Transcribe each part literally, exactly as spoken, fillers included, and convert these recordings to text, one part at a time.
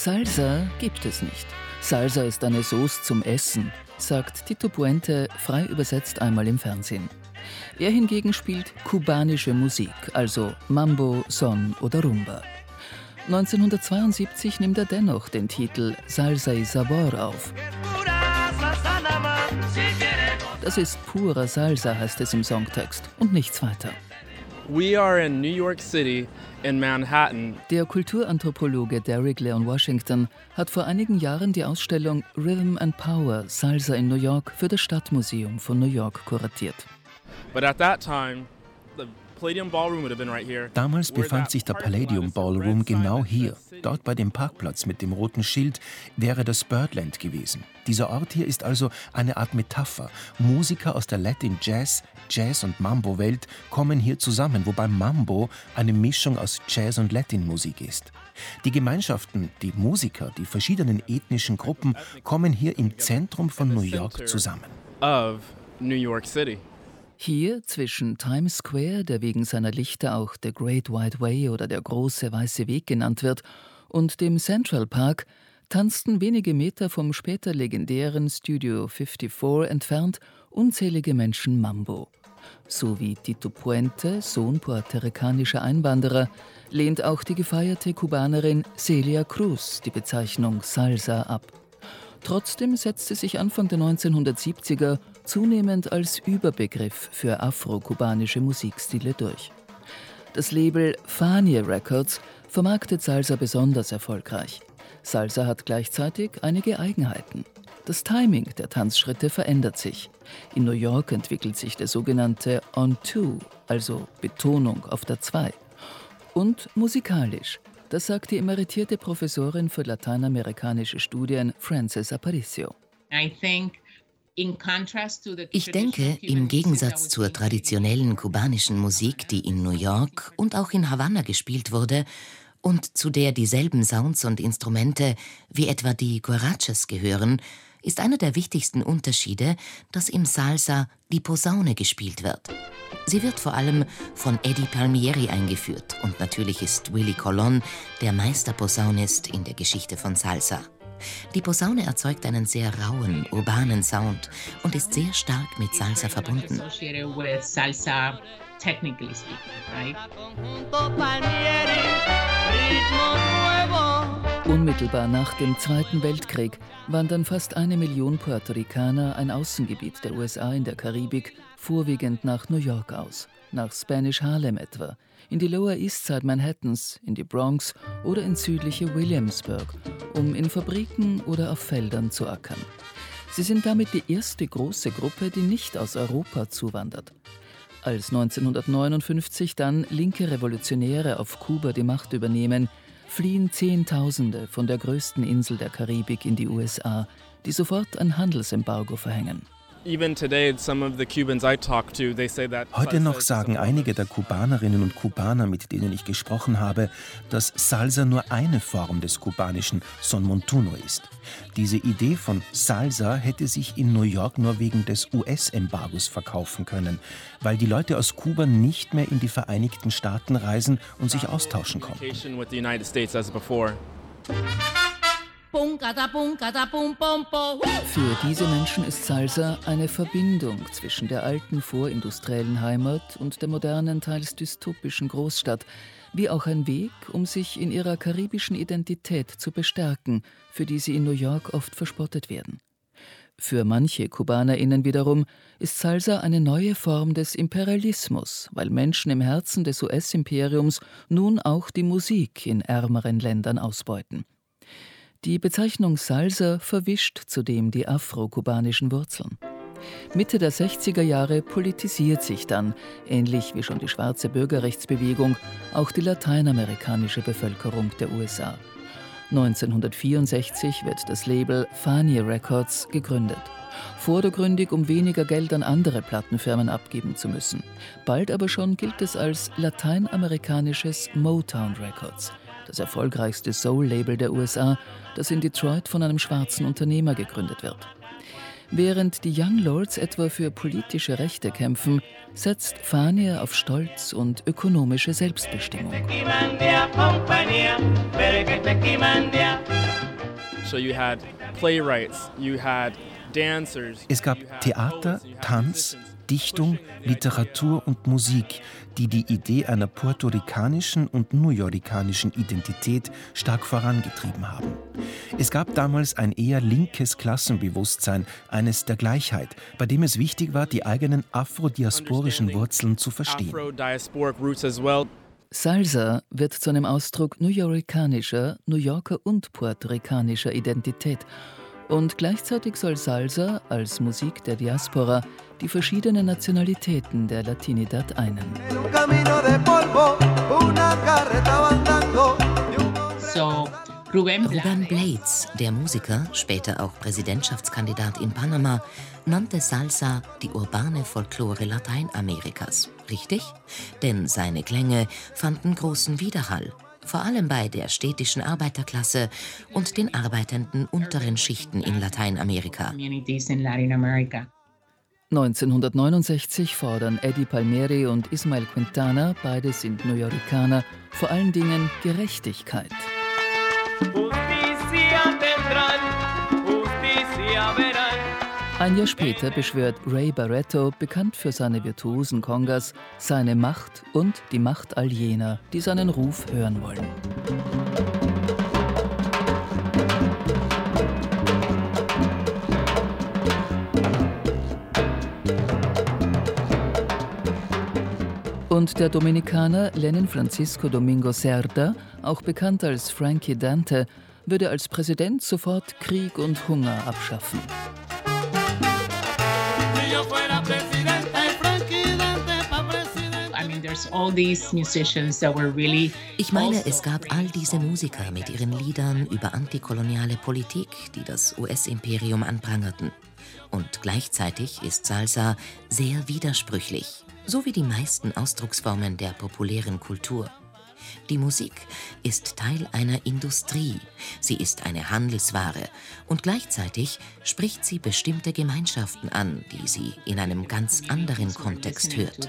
Salsa gibt es nicht. Salsa ist eine Sauce zum Essen, sagt Tito Puente frei übersetzt einmal im Fernsehen. Er hingegen spielt kubanische Musik, also Mambo, Son oder Rumba. neunzehnhundertzweiundsiebzig nimmt er dennoch den Titel Salsa y Sabor auf. Das ist purer Salsa, heißt es im Songtext und nichts weiter. We are in New York City in Manhattan. Der Kulturanthropologe Derek Leon Washington hat vor einigen Jahren die Ausstellung Rhythm and Power Salsa in New York für das Stadtmuseum von New York kuratiert. But at that time, the Palladium Ballroom would have been right here. Damals befand sich der Palladium Ballroom genau hier. Dort bei dem Parkplatz mit dem roten Schild wäre das Birdland gewesen. Dieser Ort hier ist also eine Art Metapher. Musiker aus der Latin Jazz, Jazz- und Mambo-Welt kommen hier zusammen, wobei Mambo eine Mischung aus Jazz- und Latin-Musik ist. Die Gemeinschaften, die Musiker, die verschiedenen ethnischen Gruppen kommen hier im Zentrum von New York zusammen. Of New York City. Hier zwischen Times Square, der wegen seiner Lichter auch The Great White Way oder der große weiße Weg genannt wird, und dem Central Park tanzten wenige Meter vom später legendären Studio vierundfünfzig entfernt unzählige Menschen Mambo. So wie Tito Puente, Sohn puerto-ricanischer Einwanderer, lehnt auch die gefeierte Kubanerin Celia Cruz die Bezeichnung Salsa ab. Trotzdem setzte sich Anfang der neunzehnhundertsiebziger zunehmend als Überbegriff für afro-kubanische Musikstile durch. Das Label Fania Records vermarktet Salsa besonders erfolgreich. Salsa hat gleichzeitig einige Eigenheiten. Das Timing der Tanzschritte verändert sich. In New York entwickelt sich der sogenannte On-Two, also Betonung auf der Zwei. Und musikalisch. Das sagt die emeritierte Professorin für lateinamerikanische Studien Frances Aparicio. Ich denke, im Gegensatz zur traditionellen kubanischen Musik, die in New York und auch in Havanna gespielt wurde und zu der dieselben Sounds und Instrumente wie etwa die Guaraches gehören, ist einer der wichtigsten Unterschiede, dass im Salsa die Posaune gespielt wird. Sie wird vor allem von Eddie Palmieri eingeführt und natürlich ist Willie Colon der Meisterposaunist in der Geschichte von Salsa. Die Posaune erzeugt einen sehr rauen, urbanen Sound und ist sehr stark mit Salsa verbunden. Unmittelbar nach dem Zweiten Weltkrieg wandern fast eine Million Puerto Ricaner, ein Außengebiet der U S A in der Karibik, vorwiegend nach New York aus, nach Spanish Harlem etwa, in die Lower East Side Manhattans, in die Bronx oder ins südliche Williamsburg, um in Fabriken oder auf Feldern zu ackern. Sie sind damit die erste große Gruppe, die nicht aus Europa zuwandert. Als neunzehnhundertneunundfünfzig dann linke Revolutionäre auf Kuba die Macht übernehmen, fliehen Zehntausende von der größten Insel der Karibik in die U S A, die sofort ein Handelsembargo verhängen. Heute noch sagen einige der Kubanerinnen und Kubaner, mit denen ich gesprochen habe, dass Salsa nur eine Form des kubanischen Son Montuno ist. Diese Idee von Salsa hätte sich in New York nur wegen des U S-Embargos verkaufen können, weil die Leute aus Kuba nicht mehr in die Vereinigten Staaten reisen und sich austauschen konnten. Für diese Menschen ist Salsa eine Verbindung zwischen der alten vorindustriellen Heimat und der modernen, teils dystopischen Großstadt, wie auch ein Weg, um sich in ihrer karibischen Identität zu bestärken, für die sie in New York oft verspottet werden. Für manche KubanerInnen wiederum ist Salsa eine neue Form des Imperialismus, weil Menschen im Herzen des U S-Imperiums nun auch die Musik in ärmeren Ländern ausbeuten. Die Bezeichnung Salsa verwischt zudem die afro-kubanischen Wurzeln. Mitte der sechziger Jahre politisiert sich dann, ähnlich wie schon die schwarze Bürgerrechtsbewegung, auch die lateinamerikanische Bevölkerung der U S A. neunzehnhundertvierundsechzig wird das Label Fania Records gegründet. Vordergründig, um weniger Geld an andere Plattenfirmen abgeben zu müssen. Bald aber schon gilt es als lateinamerikanisches Motown Records, das erfolgreichste Soul-Label der U S A, das in Detroit von einem schwarzen Unternehmer gegründet wird. Während die Young Lords etwa für politische Rechte kämpfen, setzt Fania auf Stolz und ökonomische Selbstbestimmung. So you had playwrights, you had dancers. Es gab Theater, Tanz, Dichtung, Literatur und Musik, die die Idee einer puerto-ricanischen und new-yorkanischen Identität stark vorangetrieben haben. Es gab damals ein eher linkes Klassenbewusstsein, eines der Gleichheit, bei dem es wichtig war, die eigenen afrodiasporischen Wurzeln zu verstehen. Salsa wird zu einem Ausdruck new-yorkanischer, New Yorker und puerto-ricanischer Identität. Und gleichzeitig soll Salsa als Musik der Diaspora die verschiedenen Nationalitäten der Latinidad einen. So, Rubén Blades, der Musiker, später auch Präsidentschaftskandidat in Panama, nannte Salsa die urbane Folklore Lateinamerikas. Richtig? Denn seine Klänge fanden großen Widerhall. Vor allem bei der städtischen Arbeiterklasse und den arbeitenden unteren Schichten in Lateinamerika. neunzehnhundertneunundsechzig fordern Eddie Palmieri und Ismael Quintana, beide sind New-Yorkaner, vor allen Dingen Gerechtigkeit. Ein Jahr später beschwört Ray Barretto, bekannt für seine virtuosen Congas, seine Macht und die Macht all jener, die seinen Ruf hören wollen. Und der Dominikaner Lenin Francisco Domingo Cerda, auch bekannt als Frankie Dante, würde als Präsident sofort Krieg und Hunger abschaffen. Ich meine, es gab all diese Musiker mit ihren Liedern über antikoloniale Politik, die das U S-Imperium anprangerten. Und gleichzeitig ist Salsa sehr widersprüchlich, so wie die meisten Ausdrucksformen der populären Kultur. Die Musik ist Teil einer Industrie, sie ist eine Handelsware und gleichzeitig spricht sie bestimmte Gemeinschaften an, die sie in einem ganz anderen Kontext hört.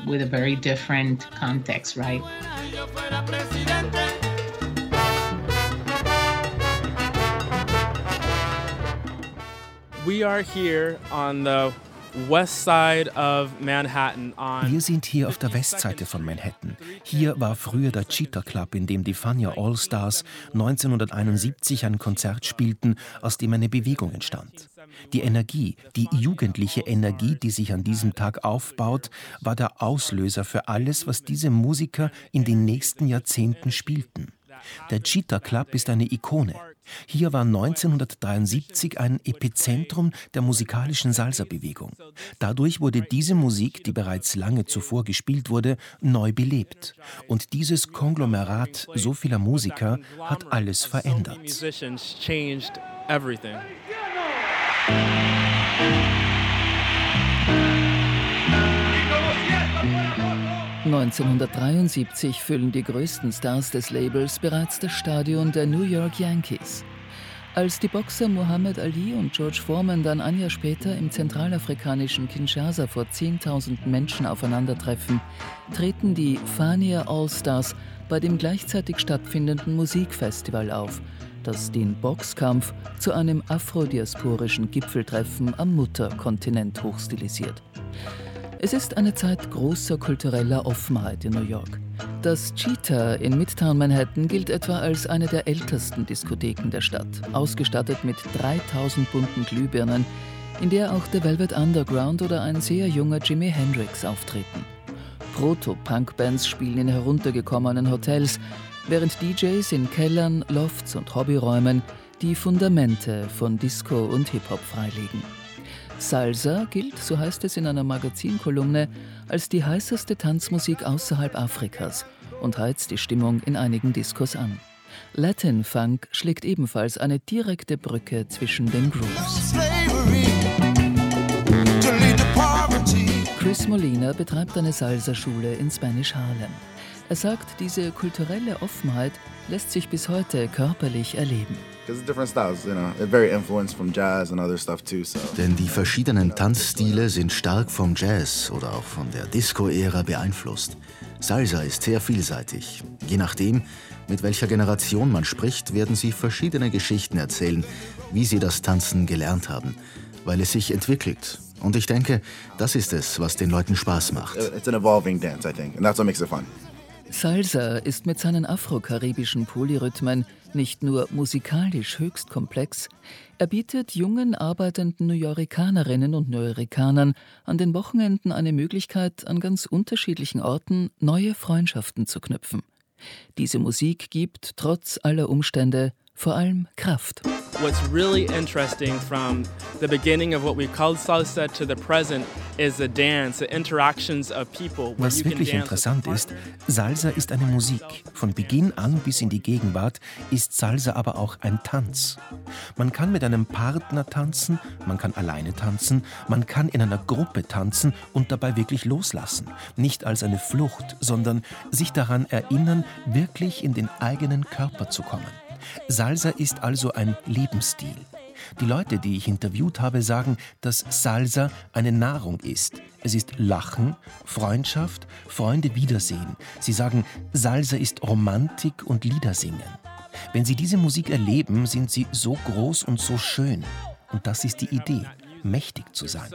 We are here on the west side of Manhattan. Wir sind hier auf der Westseite von Manhattan. Hier war früher der Cheetah Club, in dem die Fania All-Stars neunzehnhunderteinundsiebzig ein Konzert spielten, aus dem eine Bewegung entstand. Die Energie, die jugendliche Energie, die sich an diesem Tag aufbaut, war der Auslöser für alles, was diese Musiker in den nächsten Jahrzehnten spielten. Der Cheetah Club ist eine Ikone. Hier war neunzehnhundertdreiundsiebzig ein Epizentrum der musikalischen Salsa-Bewegung. Dadurch wurde diese Musik, die bereits lange zuvor gespielt wurde, neu belebt. Und dieses Konglomerat so vieler Musiker hat alles verändert. neunzehnhundertdreiundsiebzig füllen die größten Stars des Labels bereits das Stadion der New York Yankees. Als die Boxer Muhammad Ali und George Foreman dann ein Jahr später im zentralafrikanischen Kinshasa vor zehntausend Menschen aufeinandertreffen, treten die Fania All-Stars bei dem gleichzeitig stattfindenden Musikfestival auf, das den Boxkampf zu einem afrodiasporischen Gipfeltreffen am Mutterkontinent hochstilisiert. Es ist eine Zeit großer kultureller Offenheit in New York. Das Cheetah in Midtown Manhattan gilt etwa als eine der ältesten Diskotheken der Stadt, ausgestattet mit dreitausend bunten Glühbirnen, in der auch der Velvet Underground oder ein sehr junger Jimi Hendrix auftreten. Proto-Punk-Bands spielen in heruntergekommenen Hotels, während D Js in Kellern, Lofts und Hobbyräumen die Fundamente von Disco und Hip-Hop freilegen. Salsa gilt, so heißt es in einer Magazinkolumne, als die heißeste Tanzmusik außerhalb Afrikas und heizt die Stimmung in einigen Diskos an. Latin Funk schlägt ebenfalls eine direkte Brücke zwischen den Grooves. Chris Molina betreibt eine Salsa-Schule in Spanish Harlem. Er sagt, diese kulturelle Offenheit lässt sich bis heute körperlich erleben. Denn die verschiedenen Tanzstile sind stark vom Jazz oder auch von der Disco-Ära beeinflusst. Salsa ist sehr vielseitig. Je nachdem, mit welcher Generation man spricht, werden sie verschiedene Geschichten erzählen, wie sie das Tanzen gelernt haben, weil es sich entwickelt. Und ich denke, das ist es, was den Leuten Spaß macht. It's an evolving dance, I think, and that's what makes it fun. Salsa ist mit seinen afrokaribischen Polyrhythmen nicht nur musikalisch höchst komplex, er bietet jungen, arbeitenden Nuyorikanerinnen und Nuyorikanern an den Wochenenden eine Möglichkeit, an ganz unterschiedlichen Orten neue Freundschaften zu knüpfen. Diese Musik gibt, trotz aller Umstände, vor allem Kraft. What's really interesting from the beginning of what we called salsa to the present is the dance, the interactions of people. Was wirklich interessant ist, Salsa ist eine Musik. Von Beginn an bis in die Gegenwart ist Salsa aber auch ein Tanz. Man kann mit einem Partner tanzen, man kann alleine tanzen, man kann in einer Gruppe tanzen und dabei wirklich loslassen. Nicht als eine Flucht, sondern sich daran erinnern, wirklich in den eigenen Körper zu kommen. Salsa ist also ein Lebensstil. Die Leute, die ich interviewt habe, sagen, dass Salsa eine Nahrung ist. Es ist Lachen, Freundschaft, Freunde wiedersehen. Sie sagen, Salsa ist Romantik und Liedersingen. Wenn sie diese Musik erleben, sind sie so groß und so schön. Und das ist die Idee, mächtig zu sein.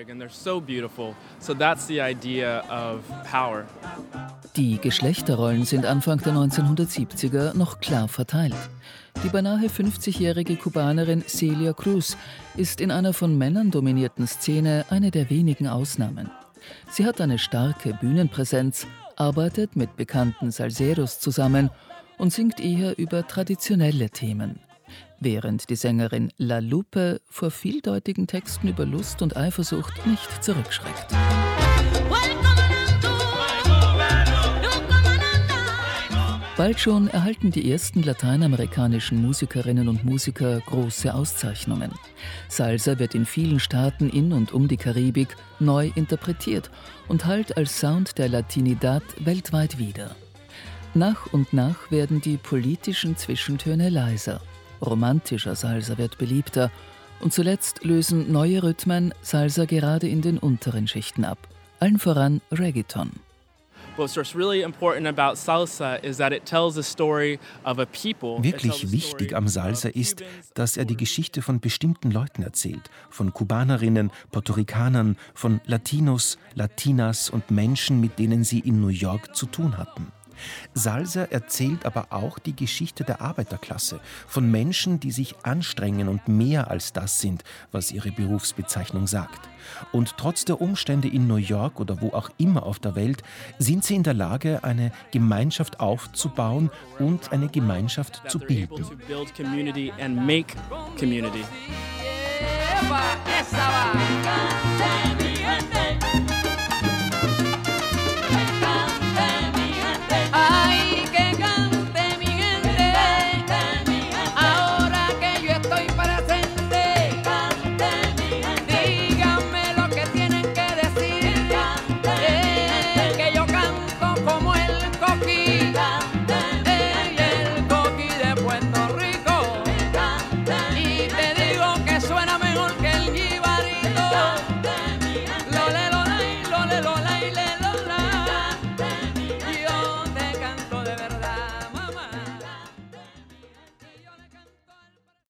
Die Geschlechterrollen sind Anfang der neunzehnhundertsiebziger noch klar verteilt. Die beinahe fünfzigjährige Kubanerin Celia Cruz ist in einer von Männern dominierten Szene eine der wenigen Ausnahmen. Sie hat eine starke Bühnenpräsenz, arbeitet mit bekannten Salseros zusammen und singt eher über traditionelle Themen. Während die Sängerin La Lupe vor vieldeutigen Texten über Lust und Eifersucht nicht zurückschreckt. Bald schon erhalten die ersten lateinamerikanischen Musikerinnen und Musiker große Auszeichnungen. Salsa wird in vielen Staaten in und um die Karibik neu interpretiert und hallt als Sound der Latinidad weltweit wieder. Nach und nach werden die politischen Zwischentöne leiser. Romantischer Salsa wird beliebter und zuletzt lösen neue Rhythmen Salsa gerade in den unteren Schichten ab. Allen voran Reggaeton. Wirklich wichtig am Salsa ist, dass er die Geschichte von bestimmten Leuten erzählt. Von Kubanerinnen, Puerto Ricanern, von Latinos, Latinas und Menschen, mit denen sie in New York zu tun hatten. Salsa erzählt aber auch die Geschichte der Arbeiterklasse, von Menschen, die sich anstrengen und mehr als das sind, was ihre Berufsbezeichnung sagt. Und trotz der Umstände in New York oder wo auch immer auf der Welt, sind sie in der Lage, eine Gemeinschaft aufzubauen und eine Gemeinschaft zu bilden. Esa va, esa va.